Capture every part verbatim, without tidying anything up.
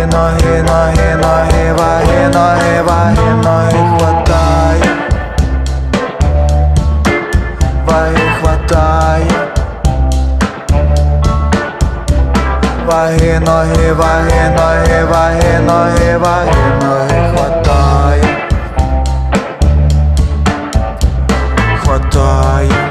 ноги, ноги, ноги, ваги, ноги, ваги, ноги, хватає, ваги хватає, ваги, ноги, ваги, ноги, ваги, ноги, ваги, ноги, хватає, хватає.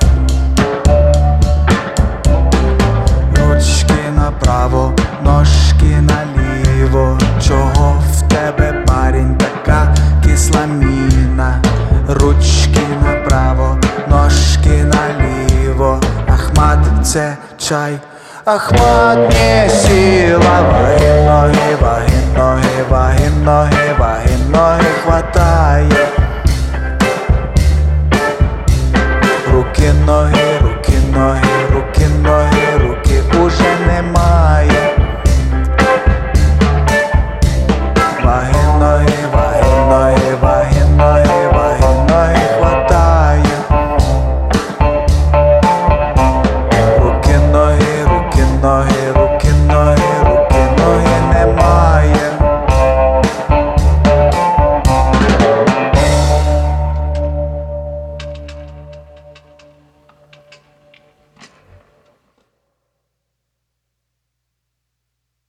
Ручки направо, ножки наліво. Чого в тебе, парень, така кисла міна? Ручки направо, ножки наліво. Ахмат, це чай. Ахмат, не сила.